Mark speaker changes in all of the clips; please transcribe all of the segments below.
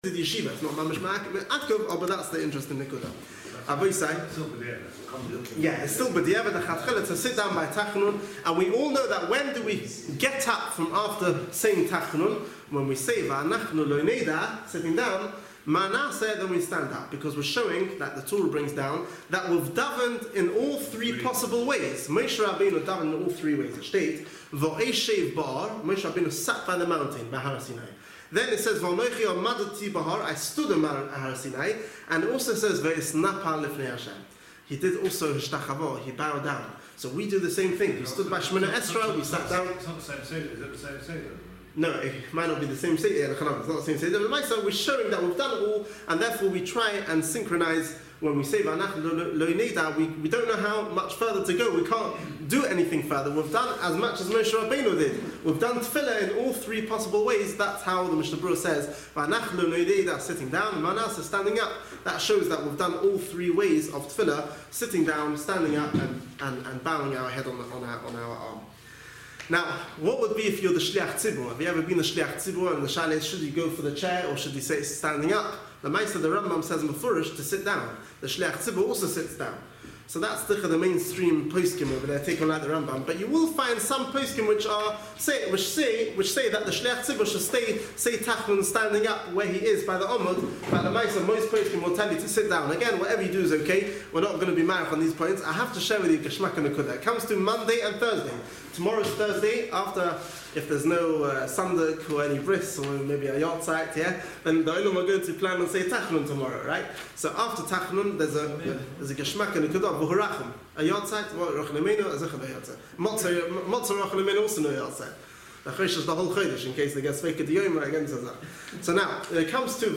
Speaker 1: the yeshiva, it's not mamash ma'akov, but that's the interesting nikuda. Abu say, yeah, it's still b'diavad the chatchila to sit down by tachanun, and we all know that when do we get up from after saying tachanun? When we say va'anachnu lo neda, sitting down, ma'naseh, then we stand up, because we're showing that the Torah brings down that we've davened in all three possible ways. Moshe Rabbeinu davened in all three ways. It states v'oeshev bar, Moshe Rabbeinu sat by the mountain by Har Sinai. Then it says, V'anochi amadati bahar, I stood in Har Sinai, and it also says, Ve'isnapa lifnei Hashem. He did also hishtachavo, he bowed down. So we do the same thing. We stood by Shemona Esra, we sat down.
Speaker 2: It's not the same Seder, is it the same Seder?
Speaker 1: No, it might not be the same Seder, it's not the same Seder. But we're showing that we've done it all, and therefore we try and synchronize. When we say V'anachnu lo neda, we don't know how much further to go. We can't do anything further. We've done as much as Moshe Rabbeinu did. We've done tefillah in all three possible ways. That's how the Mishnah Berurah says V'anachnu lo neda, sitting down, Manas is standing up. That shows that we've done all three ways of tefillah: sitting down, standing up, and bowing our head on our arm. Now, what would be if you're the Shliach Tzibur? Have you ever been the Shliach Tzibur and the Shale is, should you go for the chair or should you say standing up? The Meister, the Rambam says in Mefurish to sit down. The Shliach Tzibur also sits down. So that's the mainstream poskim over there, taken like the Rambam. But you will find some poskim which say that the Shliach Tzibur should say Tachman standing up where he is by the Omud. But the Meister, most poskim will tell you to sit down. Again, whatever you do is okay. We're not going to be married on these points. I have to share with you Geshmak and Nekuda. It comes to Monday and Thursday. Tomorrow's Thursday, after, if there's no Sanduk or any bris or maybe a yacht site, yeah, then the Olam are going to plan on say Tachnun tomorrow, right? So after Tachnun, there's a Geshmak and a Kudah, V'hurachim. A yacht site, Rochanimenu, Azechad a yacht site. Motzah Rochanimenu also no yacht site. The Chodesh is the whole Chodesh, in case they get Sveikah Diyoma against us. So now, it comes to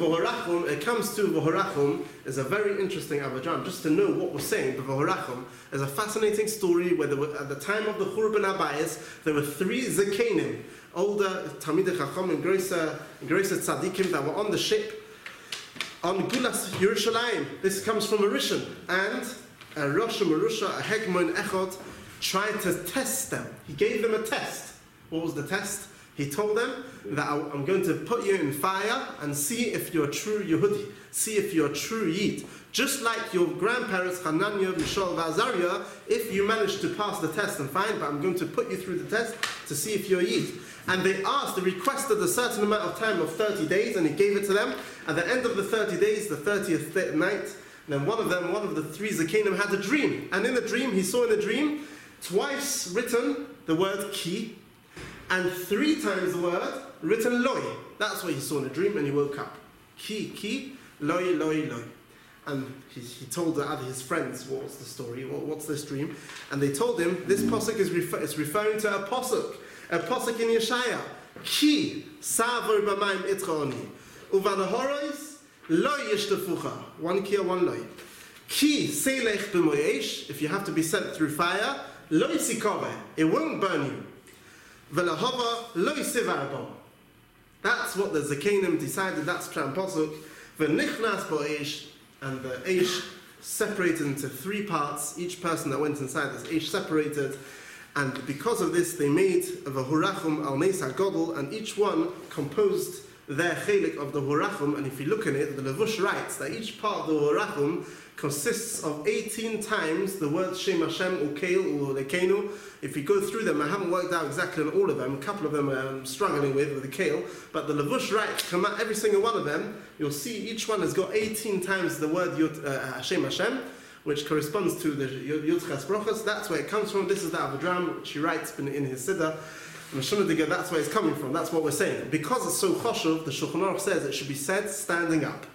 Speaker 1: V'hurachim is a very interesting Avadram. Just to know what we're saying, the V'hurachim is a fascinating story where at the time of the Churban Abayis, there were three Zakenim, older Talmidei Chacham and Groser Tzadikim that were on the ship on Gulas Yerushalayim. This comes from a Rishon, and a Rosh Marusha, a Hegmon Echot, tried to test them. He gave them a test. What was the test? He told them that I'm going to put you in fire and see if you're a true Yehudi, see if you're a true Yid. Just like your grandparents, Hananiah, Mishael, Azariah, if you manage to pass the test and fine, but I'm going to put you through the test to see if you're a Yid. And they requested a certain amount of time of 30 days, and he gave it to them. At the end of the 30 days, the 30th night, then one of the three Zakenim had a dream. And in the dream, he saw in the dream, twice written the word ki, and three times the word written loy. That's what he saw in a dream, and he woke up. Ki, loy, loy, loy. And he told his friends, what was the story, what's this dream? And they told him, this posuk is referring to a posuk in Yeshaya. Ki, savor b'mayim itchaoni. Uvanahorois, loy yishtafucha. One ki, one loy. Ki, seilech b'moyesh. If you have to be sent through fire, loy sikove. It won't burn you. Velahova loy sivarbo. That's what the Zakenim decided. That's Pshat Pasuk. V'nichnas bo'esh, and the Eish separated into three parts. Each person that went inside this Eish separated, and because of this, they made v'hurachum al neis hagodol, and each one composed their chelik of the hurachum. And if you look in it, the Levush writes that each part of the hurachum consists of 18 times the word Shem Hashem or Keil or Lekenu. If you go through them, I haven't worked out exactly on all of them. A couple of them I'm struggling with the Keil, but the Levush writes, come out every single one of them. You'll see each one has got 18 times the word Shem Hashem, which corresponds to the Yud Ches Brochos. That's where it comes from. This is the Avadram, which he writes in his Siddur. That's where it's coming from. That's what we're saying. Because it's so choshev, the Shulchan Aruch says it should be said standing up.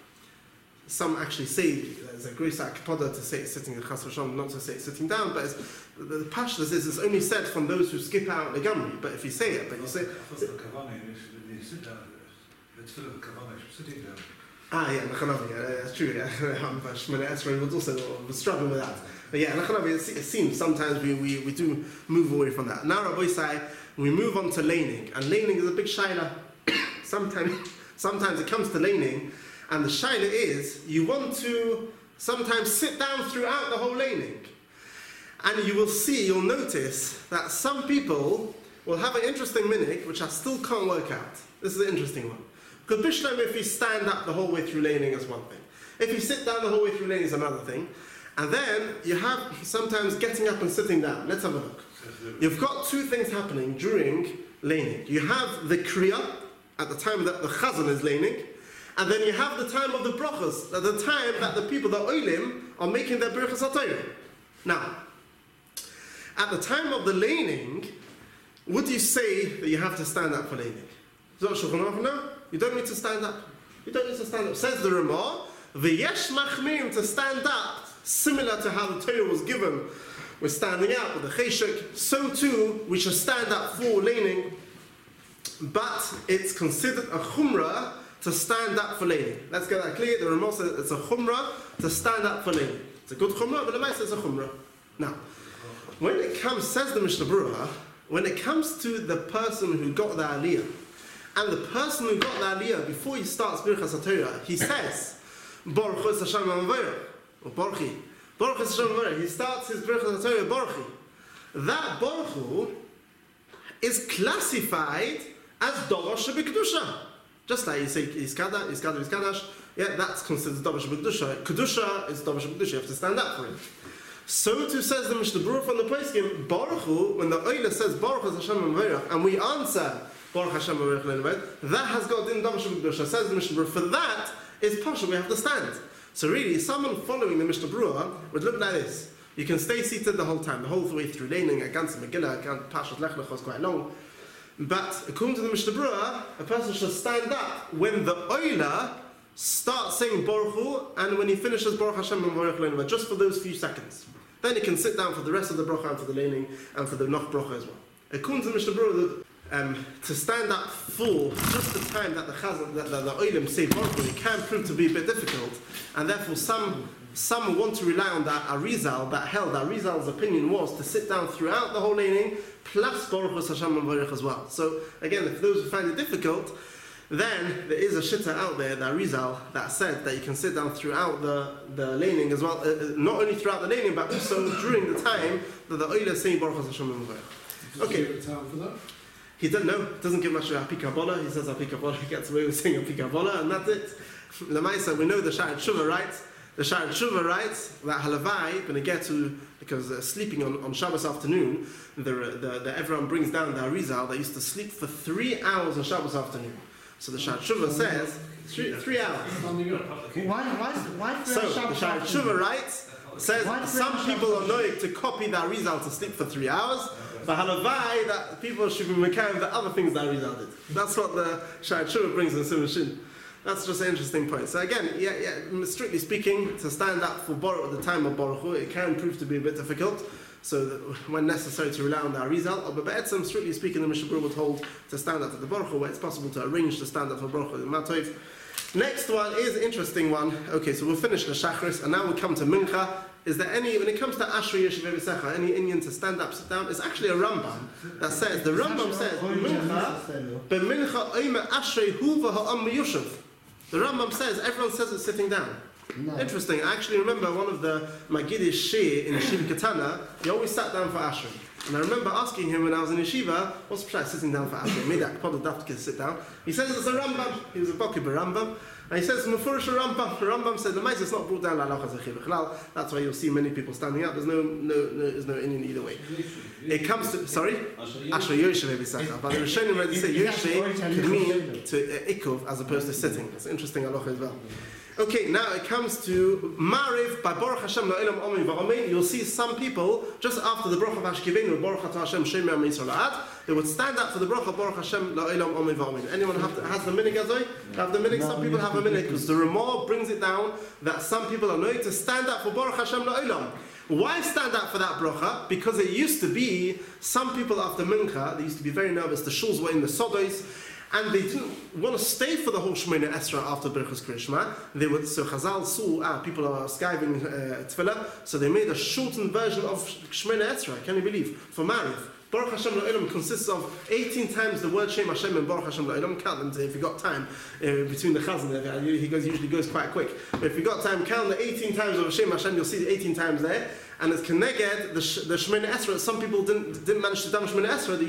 Speaker 1: Some actually say there's a great akpoda to say it sitting in Chas V'Shalom, not to say it sitting down, but the pashtus is it's only said from those who skip out the Gamri. But if you say it, but you say...
Speaker 2: the Kavanah, you sit down. Let's fill up the Kavanah, sitting down.
Speaker 1: Yeah, that's true. Yeah, Shemona Esrei was struggling with that. But yeah, it seems sometimes we do move away from that. Now, Rabbi Isai, we move on to laning, and laning is a big shaila. Sometimes it comes to laning, and the shaila is you want to sometimes sit down throughout the whole laning, and you'll notice that some people will have an interesting minhag which I still can't work out. This is an interesting one. Good Bishlam, if you stand up the whole way through laning is one thing. If you sit down the whole way through laning is another thing. And then you have sometimes getting up and sitting down. Let's have a look. You've got two things happening during laning. You have the Kriya, at the time that the Chazan is laning, and then you have the time of the brachas, at the time that the people, the Olim, are making their brachas HaTorah. Now, at the time of the laning, would you say that you have to stand up for laning? No, you don't need to stand up. You don't need to stand up. Says the Ramah, V'yesh machmirim, to stand up, similar to how the Torah was given, we're standing up with the cheshek, so too we should stand up for laning, but it's considered a chumrah to stand up for laning. Let's get that clear. The Ramah says it's a chumrah to stand up for laning. It's a good chumrah, but the Maisa is a chumrah. Now, when it comes, says the Mishnah Berurah, when it comes to the person who got the aliyah, and the person who got the aliyah, before he starts Birchas HaTorah, he says, Baruch Hu Hashem Amavorach, or Baruchi. Baruch Hu Hashem Amavorach. He starts his Birchas HaTorah, Baruchi. That Baruch Hu is classified as Davash Shebekdusha. Just like you say, Iskadash, yeah, that's considered Davash Shebekdusha. Kedusha is Davash Shebekdusha, you have to stand up for it. So too says the Mishnah Berurah from the Poskim, Baruch Hu, when the Oila says Baruch Hu Hashem Amavorach, and we answer Baruch Hashem Amavorach, that has got din Davash Shebekdusha. Says the Mishnah Berurah, for that is Pasha, we have to stand. So really, someone following the Mishnah Berurah would look like this. You can stay seated the whole time, the whole way through laning, against Megillah, Pasha's Lech Lech was quite long. But according to the Mishnah Berurah, a person should stand up when the Oila starts saying Baruch Hu, and when he finishes Baruch Hashem Amavorach, just for those few seconds. Then he can sit down for the rest of the bracha and for the laning and for the noch bracha as well. According to the Mishnah Berurah, to stand up for just the time that the Chazan, that the Olim say Baruch Hu, it can prove to be a bit difficult, and therefore some want to rely on that Arizal, that held that Arizal's opinion was to sit down throughout the whole laning, plus Baruch Hu Hashem Amavorach as well. So again, if those who find it difficult, then there is a shitta out there, the Arizal, that said that you can sit down throughout the laning as well, not only throughout the laning, but also during the time that the Oila is saying Baruch Hu Hashem Amavorach. Okay. He doesn't know, doesn't give much of a Apikabola. He says Apikabola, he gets away with saying Apikabola, and that's it. Lamaisa, we know the Sha'ar Tshuva writes. The Sha'ar Tshuva writes that Halavai, when they get to, because sleeping on Shabbos afternoon, everyone brings down the Arizal, they used to sleep for 3 hours on Shabbos afternoon. So the Sha'ar Tshuva says, 3 hours.
Speaker 3: Why
Speaker 1: so the Sha'ar Tshuva writes, says some people are knowing to copy the Arizal to sleep for 3 hours, but halavai that people should be mekayim the other things that Arizal did. That's what the Sha'ar Tshuva brings in Simon Shin. That's just an interesting point. So again, strictly speaking, to stand up for Baruch at the time of Baruch Hu, it can prove to be a bit difficult. So that when necessary to rely on the Arizal, but Be'etzem, strictly speaking, the Mishnah Berurah would hold to stand up for the Baruch Hu, where it's possible to arrange to stand up for Baruch Hu in Matov. Next one is an interesting one. Okay, so we'll finish the Shachris, and now we'll come to Mincha. Is there any, when it comes to Ashrei Yeshivei B'Secha, any Indian to stand up, sit down? It's actually a Rambam that says, the Rambam says, B'Mincha Oime Ashrei Hu V'Ha'am Yushav. The Rambam says, everyone says it's sitting down. No. Interesting. I actually remember one of the Magidish Shir in Yeshiva Katana, he always sat down for Ashrei. And I remember asking him when I was in Yeshiva, what's the sitting down for Ashrei? Maybe I could probably have to sit down. He says it's a Rambam. He was a Bokiba Rambam. And he says, Mefurish Rambam. The Rambam said, the Maisa is not brought down la halacha zechi b'chlal. That's why you'll see many people standing up. There's no Indian either way. It comes to, sorry? Ashrei Yeshivei B'Secha. But the Rishonim already say Yeshivei could mean to Ikov as opposed to sitting. It's interesting halacha as well. Okay, now it comes to Mariv by Baruch Hashem La'ilam Omen V'Omen. You'll see some people, just after the Baruch of Hashkivenu, Baruch Atah Hashem Shemei Amin Yisrael, they would stand up for the Baruch of Baruch Hashem La'ilam Omen V'Omen. Anyone has the minig azoi? Have the minig? Some people have a minig, because the Ramah brings it down that some people are knowing to stand up for Baruch Hashem La'ilam. Why stand up for that bracha? Because it used to be, some people after Mincha, they used to be very nervous. The shuls were in the sodos, and they didn't want to stay for the whole Shemona Esra after Birchas Kriyashma. They would, so Chazal saw, people are skiving tefillah, so they made a shortened version of Shemona Esra, can you believe, for Mariv. Baruch Hashem La'ilam consists of 18 times the word Shem Hashem and Baruch Hashem La'ilam. Count them if you got time between the Chazan there. He usually goes quite quick. But if you got time, count the 18 times of Shem Hashem, you'll see the 18 times there. And it's Keneged, the Shemona Esra. Some people didn't manage to daven Shemona Esra.